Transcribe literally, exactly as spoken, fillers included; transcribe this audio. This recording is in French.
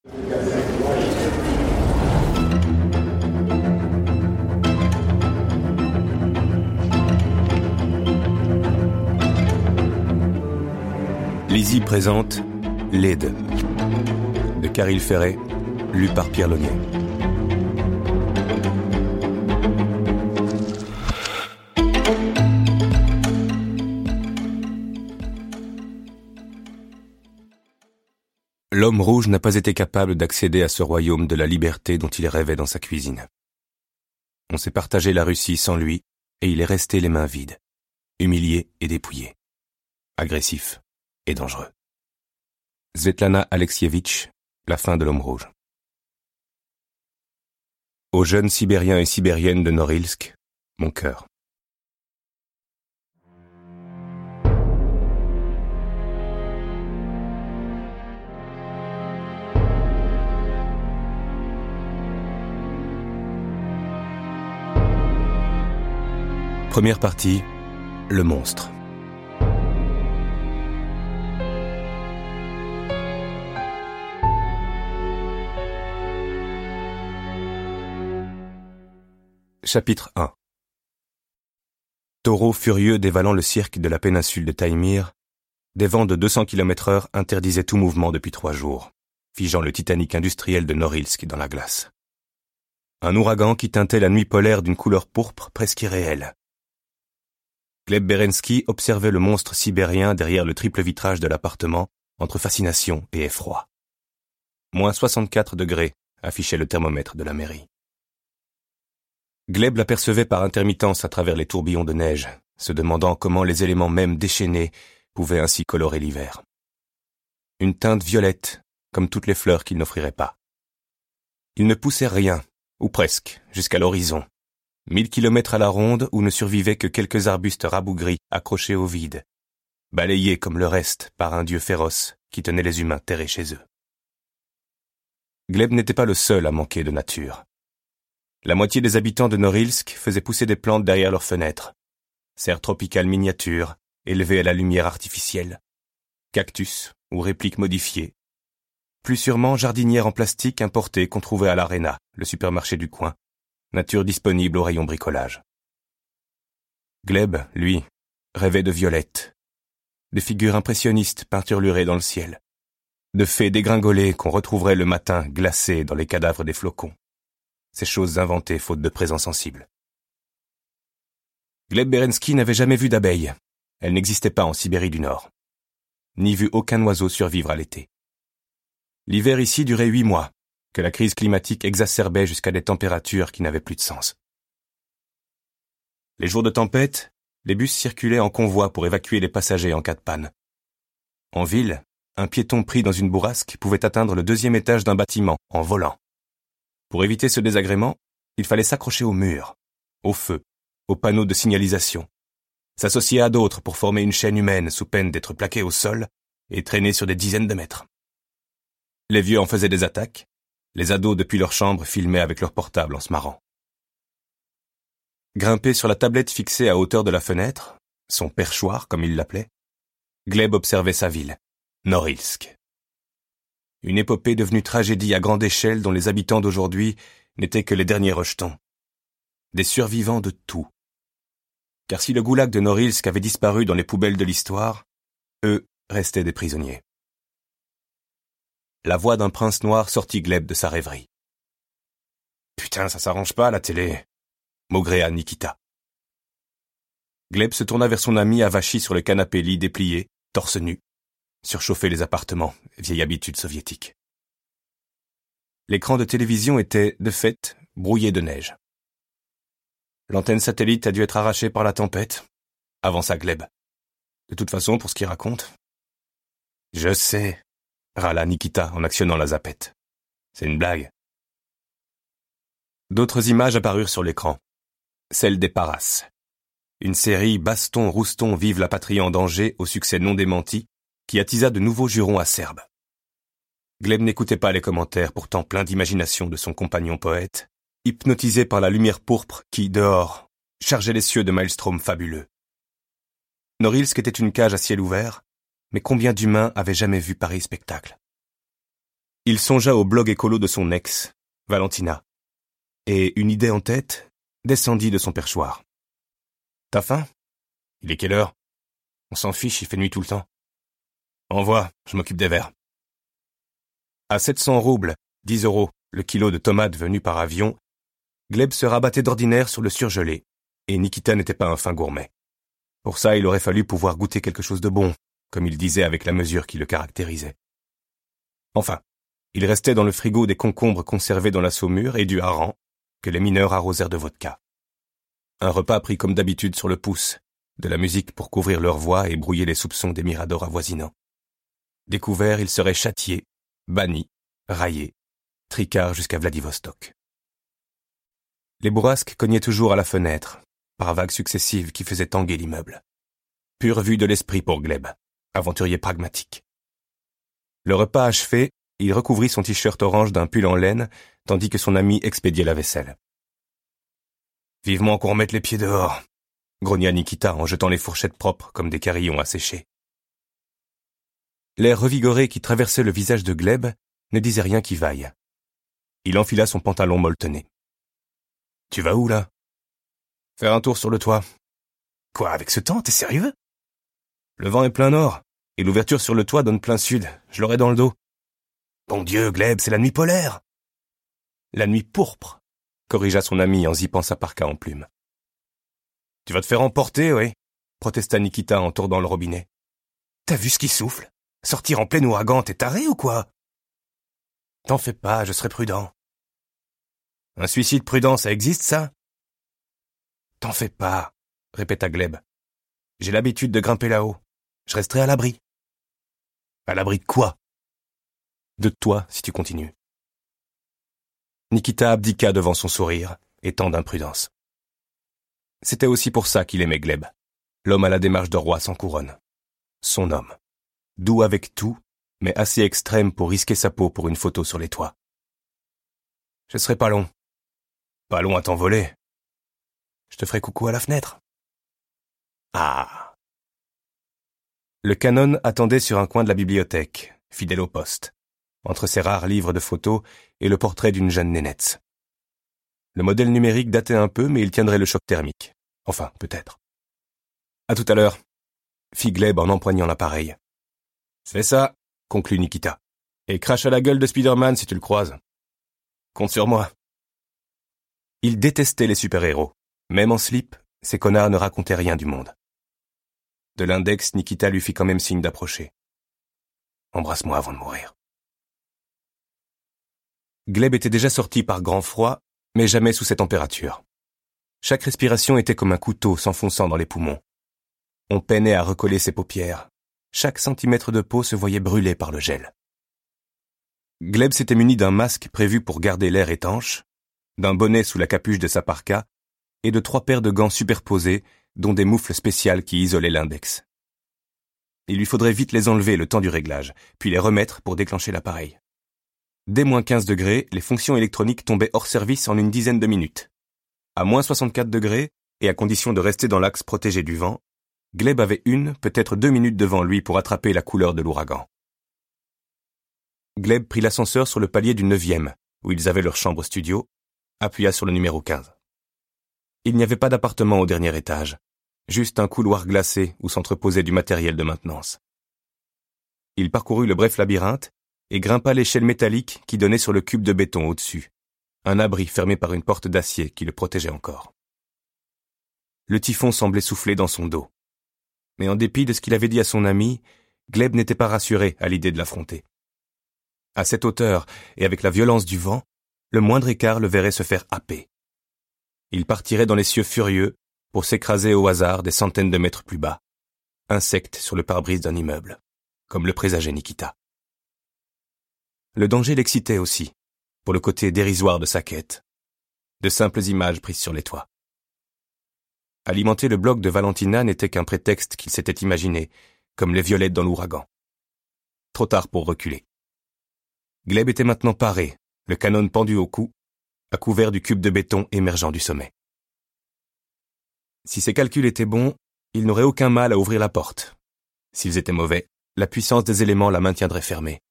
Lizzie présente L'aide de Caril Ferret, lu par Pierre Launier. L'homme rouge n'a pas été capable d'accéder à ce royaume de la liberté dont il rêvait dans sa cuisine. On s'est partagé la Russie sans lui, et il est resté les mains vides, humilié et dépouillé, agressif et dangereux. Svetlana Alexievitch, La fin de l'homme rouge. Aux jeunes Sibériens et Sibériennes de Norilsk, mon cœur. Première partie, le monstre. Chapitre un. Taureau furieux dévalant le cirque de la péninsule de Taïmyr, des vents de deux cents kilomètres heure interdisaient tout mouvement depuis trois jours, figeant le Titanic industriel de Norilsk dans la glace. Un ouragan qui teintait la nuit polaire d'une couleur pourpre presque irréelle. Gleb Berensky observait le monstre sibérien derrière le triple vitrage de l'appartement, entre fascination et effroi. Moins soixante-quatre degrés affichait le thermomètre de la mairie. Gleb l'apercevait par intermittence à travers les tourbillons de neige, se demandant comment les éléments mêmes déchaînés pouvaient ainsi colorer l'hiver. Une teinte violette, comme toutes les fleurs qu'il n'offrirait pas. Il ne poussait rien, ou presque, jusqu'à l'horizon. Mille kilomètres à la ronde où ne survivaient que quelques arbustes rabougris accrochés au vide, balayés comme le reste par un dieu féroce qui tenait les humains terrés chez eux. Gleb n'était pas le seul à manquer de nature. La moitié des habitants de Norilsk faisaient pousser des plantes derrière leurs fenêtres. Serres tropicales miniatures, élevées à la lumière artificielle. Cactus ou répliques modifiées. Plus sûrement jardinières en plastique importées qu'on trouvait à l'Arena, le supermarché du coin. Nature disponible au rayon bricolage. Gleb, lui, rêvait de violettes. De figures impressionnistes peinturlurées dans le ciel. De fées dégringolées qu'on retrouverait le matin glacées dans les cadavres des flocons. Ces choses inventées faute de présence sensible. Gleb Berensky n'avait jamais vu d'abeilles. Elles n'existaient pas en Sibérie du Nord. Ni vu aucun oiseau survivre à l'été. L'hiver ici durait huit mois, que la crise climatique exacerbait jusqu'à des températures qui n'avaient plus de sens. Les jours de tempête, les bus circulaient en convoi pour évacuer les passagers en cas de panne. En ville, un piéton pris dans une bourrasque pouvait atteindre le deuxième étage d'un bâtiment en volant. Pour éviter ce désagrément, il fallait s'accrocher au mur, au feu, aux panneaux de signalisation, s'associer à d'autres pour former une chaîne humaine sous peine d'être plaqué au sol et traîner sur des dizaines de mètres. Les vieux en faisaient des attaques, les ados depuis leur chambre filmaient avec leur portable en se marrant. Grimpé sur la tablette fixée à hauteur de la fenêtre, son perchoir comme il l'appelait, Gleb observait sa ville, Norilsk. Une épopée devenue tragédie à grande échelle dont les habitants d'aujourd'hui n'étaient que les derniers rejetons. Des survivants de tout. Car si le goulag de Norilsk avait disparu dans les poubelles de l'histoire, eux restaient des prisonniers. La voix d'un prince noir sortit Gleb de sa rêverie. « Putain, ça s'arrange pas à la télé !» maugréa Nikita. Gleb se tourna vers son ami avachi sur le canapé-lit déplié, torse nu. Surchauffer les appartements, vieille habitude soviétique. L'écran de télévision était, de fait, brouillé de neige. L'antenne satellite a dû être arrachée par la tempête, avança Gleb. De toute façon, pour ce qu'il raconte. Je sais, râla Nikita en actionnant la zappette. C'est une blague. D'autres images apparurent sur l'écran. Celle des Paras. Une série Baston, Rouston, vive la patrie en danger au succès non démenti, qui attisa de nouveaux jurons acerbes. Gleb n'écoutait pas les commentaires pourtant pleins d'imagination de son compagnon poète, hypnotisé par la lumière pourpre qui, dehors, chargeait les cieux de maelstrom fabuleux. Norilsk était une cage à ciel ouvert, mais combien d'humains avaient jamais vu pareil spectacle? Il songea au blog écolo de son ex, Valentina, et, une idée en tête, descendit de son perchoir. « T'as faim ? Il est quelle heure ? On s'en fiche, il fait nuit tout le temps. Envoie, je m'occupe des verres. » À sept cents roubles, dix euros, le kilo de tomates venues par avion, Gleb se rabattait d'ordinaire sur le surgelé, et Nikita n'était pas un fin gourmet. Pour ça, il aurait fallu pouvoir goûter quelque chose de bon, comme il disait avec la mesure qui le caractérisait. Enfin, il restait dans le frigo des concombres conservés dans la saumure et du hareng, que les mineurs arrosèrent de vodka. Un repas pris comme d'habitude sur le pouce, de la musique pour couvrir leur voix et brouiller les soupçons des miradors avoisinants. Découvert, ils seraient châtiés, bannis, raillés, tricards jusqu'à Vladivostok. Les bourrasques cognaient toujours à la fenêtre, par vagues successives qui faisaient tanguer l'immeuble. Pure vue de l'esprit pour Gleb, aventurier pragmatique. Le repas achevé, il recouvrit son t-shirt orange d'un pull en laine, tandis que son ami expédiait la vaisselle. « Vivement qu'on remette les pieds dehors !» grogna Nikita en jetant les fourchettes propres comme des carillons asséchés. L'air revigoré qui traversait le visage de Gleb ne disait rien qui vaille. Il enfila son pantalon molletonné. « Tu vas où, là ?»« Faire un tour sur le toit. »« Quoi, avec ce temps, t'es sérieux ?»« Le vent est plein nord, et l'ouverture sur le toit donne plein sud. Je l'aurai dans le dos. »« Bon Dieu, Gleb, c'est la nuit polaire !»« La nuit pourpre !» corrigea son ami en zippant sa parka en plume. « Tu vas te faire emporter, oui ?» protesta Nikita en tordant le robinet. « T'as vu ce qui souffle ? Sortir en plein ouragan, t'es taré ou quoi ? » « T'en fais pas, je serai prudent. »« Un suicide prudent, ça existe, ça ?»« T'en fais pas, » répéta Gleb. « J'ai l'habitude de grimper là-haut. Je resterai à l'abri. »« À l'abri de quoi ? » ?»« De toi, si tu continues. » Nikita abdiqua devant son sourire, étant d'imprudence. C'était aussi pour ça qu'il aimait Gleb, l'homme à la démarche de roi sans couronne. Son homme. Doux avec tout, mais assez extrême pour risquer sa peau pour une photo sur les toits. Je serai pas long. Pas long à t'envoler. Je te ferai coucou à la fenêtre. Ah. Le canon attendait sur un coin de la bibliothèque, fidèle au poste, entre ses rares livres de photos et le portrait d'une jeune nénette. Le modèle numérique datait un peu, mais il tiendrait le choc thermique. Enfin, peut-être. À tout à l'heure, fit Gleb en empoignant l'appareil. Fais ça, conclut Nikita, et crache à la gueule de Spider-Man si tu le croises. Compte sur moi. Il détestait les super-héros. Même en slip, ces connards ne racontaient rien du monde. De l'index, Nikita lui fit quand même signe d'approcher. Embrasse-moi avant de mourir. Gleb était déjà sorti par grand froid, mais jamais sous cette température. Chaque respiration était comme un couteau s'enfonçant dans les poumons. On peinait à recoller ses paupières. Chaque centimètre de peau se voyait brûlé par le gel. Gleb s'était muni d'un masque prévu pour garder l'air étanche, d'un bonnet sous la capuche de sa parka et de trois paires de gants superposés, dont des moufles spéciales qui isolaient l'index. Il lui faudrait vite les enlever le temps du réglage, puis les remettre pour déclencher l'appareil. Dès moins quinze degrés, les fonctions électroniques tombaient hors service en une dizaine de minutes. À moins soixante-quatre degrés, et à condition de rester dans l'axe protégé du vent, Gleb avait une, peut-être deux minutes devant lui pour attraper la couleur de l'ouragan. Gleb prit l'ascenseur sur le palier du neuvième, où ils avaient leur chambre studio, appuya sur le numéro quinze. Il n'y avait pas d'appartement au dernier étage, juste un couloir glacé où s'entreposait du matériel de maintenance. Il parcourut le bref labyrinthe et grimpa l'échelle métallique qui donnait sur le cube de béton au-dessus, un abri fermé par une porte d'acier qui le protégeait encore. Le typhon semblait souffler dans son dos. Mais en dépit de ce qu'il avait dit à son ami, Gleb n'était pas rassuré à l'idée de l'affronter. À cette hauteur, et avec la violence du vent, le moindre écart le verrait se faire happer. Il partirait dans les cieux furieux pour s'écraser au hasard des centaines de mètres plus bas, insecte sur le pare-brise d'un immeuble, comme le présageait Nikita. Le danger l'excitait aussi, pour le côté dérisoire de sa quête. De simples images prises sur les toits. Alimenter le bloc de Valentina n'était qu'un prétexte qu'il s'était imaginé, comme les violettes dans l'ouragan. Trop tard pour reculer. Gleb était maintenant paré, le canon pendu au cou, à couvert du cube de béton émergeant du sommet. Si ses calculs étaient bons, il n'aurait aucun mal à ouvrir la porte. S'ils étaient mauvais, la puissance des éléments la maintiendrait fermée.